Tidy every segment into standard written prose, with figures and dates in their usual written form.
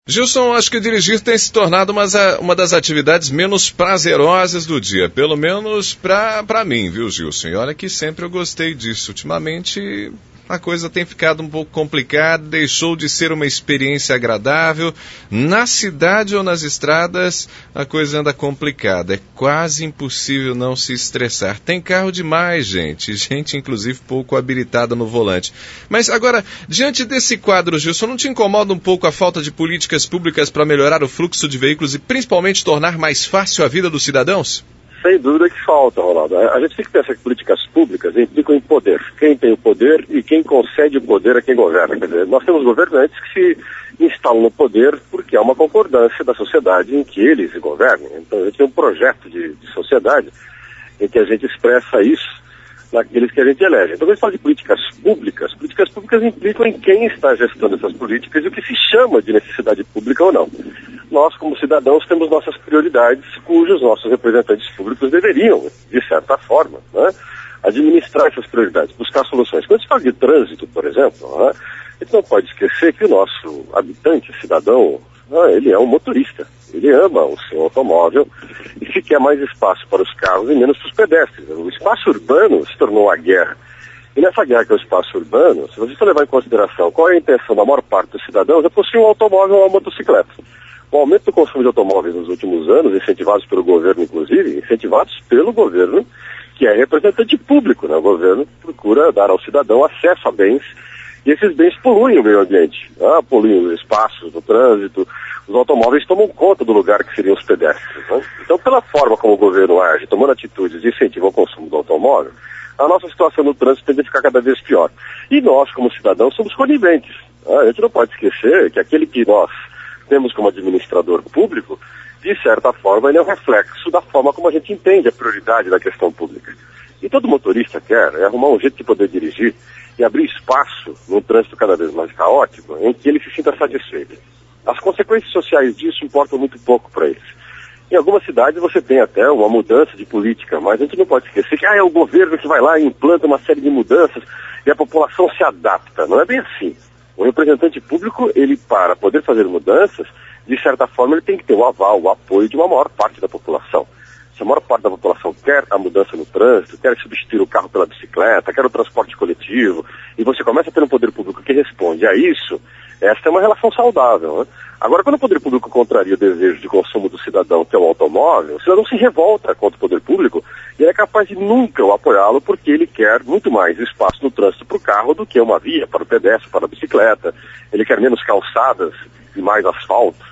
Gilson, acho que dirigir tem se tornado uma das atividades menos prazerosas do dia, pelo menos para mim, viu, Gilson? E olha que sempre eu gostei disso. Ultimamente a coisa tem ficado um pouco complicada, deixou de ser uma experiência agradável. Na cidade ou nas estradas a coisa anda complicada, é quase impossível não se estressar. Tem carro demais, gente inclusive pouco habilitada no volante. Mas agora, diante desse quadro, Gilson, não te incomoda um pouco a falta de políticas públicas para melhorar o fluxo de veículos e principalmente tornar mais fácil a vida dos cidadãos? Sem dúvida que falta, Ronaldo. A gente tem que pensar que políticas públicas implicam em poder. Quem tem o poder e quem concede o poder a quem governa. Quer dizer, nós temos governantes que se instalam no poder porque há uma concordância da sociedade em que eles governem. Então a gente tem um projeto de sociedade em que a gente expressa isso naqueles que a gente elege. Então, quando a gente fala de políticas públicas implicam em quem está gestando essas políticas e o que se chama de necessidade pública ou não. Nós, como cidadãos, temos nossas prioridades, cujos nossos representantes públicos deveriam, de certa forma, administrar essas prioridades, buscar soluções. Quando se fala de trânsito, por exemplo, a gente não pode esquecer que o nosso habitante, cidadão, ele é um motorista. Ele ama o seu automóvel e se quer mais espaço para os carros e menos para os pedestres. O espaço urbano se tornou a guerra. E nessa guerra que é o espaço urbano, se você for levar em consideração qual é a intenção da maior parte dos cidadãos, é possuir um automóvel ou uma motocicleta. O aumento do consumo de automóveis nos últimos anos, incentivados pelo governo, inclusive, incentivados pelo governo, que é representante público, né? O governo procura dar ao cidadão acesso a bens, e esses bens poluem o meio ambiente, poluem os espaços no trânsito, os automóveis tomam conta do lugar que seriam os pedestres. Então, pela forma como o governo age, tomando atitudes de incentivo ao consumo do automóvel, a nossa situação no trânsito tende a ficar cada vez pior. E nós, como cidadãos, somos coniventes. A gente não pode esquecer que aquele que nós temos como administrador público, de certa forma, ele é um reflexo da forma como a gente entende a prioridade da questão pública. E todo motorista quer arrumar um jeito de poder dirigir e abrir espaço num trânsito cada vez mais caótico, em que ele se sinta satisfeito. As consequências sociais disso importam muito pouco para eles. Em algumas cidades você tem até uma mudança de política, mas a gente não pode esquecer que é o governo que vai lá e implanta uma série de mudanças e a população se adapta. Não é bem assim. O representante público, ele, para poder fazer mudanças, de certa forma ele tem que ter o aval, o apoio de uma maior parte da população. Se a maior parte da população quer a mudança no trânsito, quer substituir o carro pela bicicleta, quer o transporte coletivo, e você começa a ter um poder público que responde a isso, essa é uma relação saudável. Agora, quando o poder público contraria o desejo de consumo do cidadão, que é o automóvel, o cidadão se revolta contra o poder público e é capaz de nunca o apoiá-lo porque ele quer muito mais espaço no trânsito para o carro do que uma via para o pedestre, para a bicicleta. Ele quer menos calçadas e mais asfalto.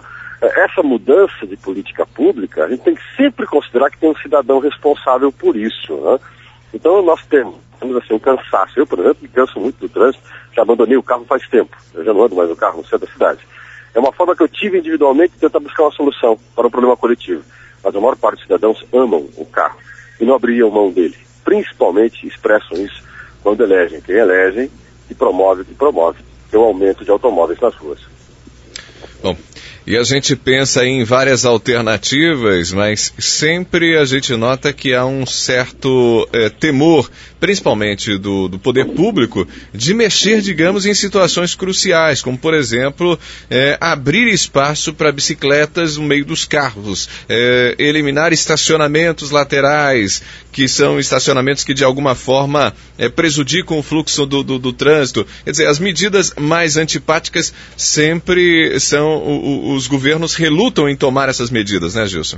Essa mudança de política pública, a gente tem que sempre considerar que tem um cidadão responsável por isso. Então nós temos assim, um cansaço. Eu, por exemplo, me canso muito do trânsito, já abandonei o carro faz tempo. Eu já não ando mais no carro no centro da cidade. É uma forma que eu tive individualmente de tentar buscar uma solução para um problema coletivo. Mas a maior parte dos cidadãos amam o carro e não abriam mão dele. Principalmente expressam isso quando elegem. Quem elegem e promove o aumento de automóveis nas ruas. Bom, e a gente pensa em várias alternativas, mas sempre a gente nota que há um certo temor, principalmente do poder público, de mexer, digamos, em situações cruciais, como, por exemplo, abrir espaço para bicicletas no meio dos carros, eliminar estacionamentos laterais, que são estacionamentos que, de alguma forma, prejudicam o fluxo do trânsito. Quer dizer, as medidas mais antipáticas sempre são os governos relutam em tomar essas medidas, né, Gilson?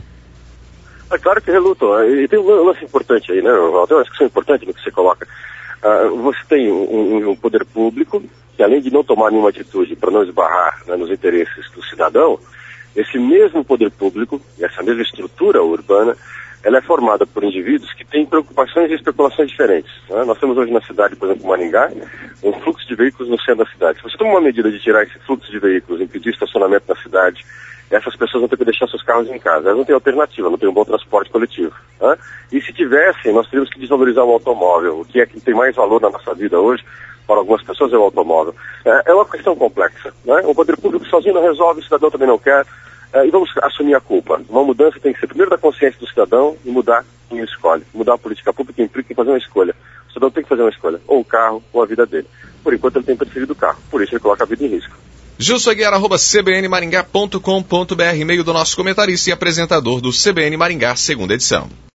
É claro que relutam. E tem um lance importante aí, né, Ronaldo? Tem uma discussão importante no que você coloca. Você tem um poder público que, além de não tomar nenhuma atitude para não esbarrar, né, nos interesses do cidadão, esse mesmo poder público, e essa mesma estrutura urbana, ela é formada por indivíduos que têm preocupações e especulações diferentes. Nós temos hoje na cidade, por exemplo, Maringá, um fluxo de veículos no centro da cidade. Se você toma uma medida de tirar esse fluxo de veículos, impedir estacionamento na cidade, essas pessoas vão ter que deixar seus carros em casa. Elas não têm alternativa, não têm um bom transporte coletivo. E se tivessem, nós teríamos que desvalorizar o automóvel. O que é que tem mais valor na nossa vida hoje, para algumas pessoas, é o automóvel. É uma questão complexa. O poder público sozinho não resolve, o cidadão também não quer. E vamos assumir a culpa. Uma mudança tem que ser primeiro da consciência do cidadão e mudar quem escolhe. Mudar a política pública implica em fazer uma escolha. O cidadão tem que fazer uma escolha, ou o carro ou a vida dele. Por enquanto ele tem preferido o carro, por isso ele coloca a vida em risco. gilsoaguiar@cbnmaringá.com.br, e-mail do nosso comentarista e apresentador do CBN Maringá, segunda edição.